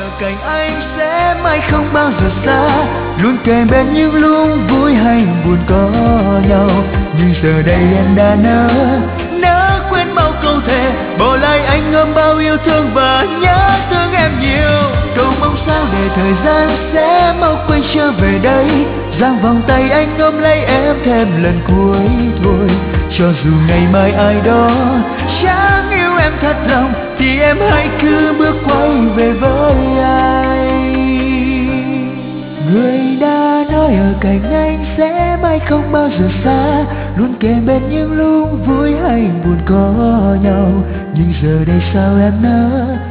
ở cạnh anh sẽ mãi không bao giờ xa, luôn kề bên những lúc vui hay buồn có nhau. Nhưng giờ đây em đã nỡ quên bao câu thề, bỏ lại anh ôm bao yêu thương và nhớ thương em nhiều. Cầu mong sao để thời gian sẽ mau quay trở về đây, giang vòng tay anh ôm lấy em thêm lần cuối thôi. Cho dù ngày mai ai đó chẳng yêu em thật lòng, thì em hãy cứ bước quay về với anh. Người đã nói ở cạnh anh sẽ mãi không bao giờ xa, luôn kề bên những lúc vui hay buồn có nhau. Nhưng giờ đây sao em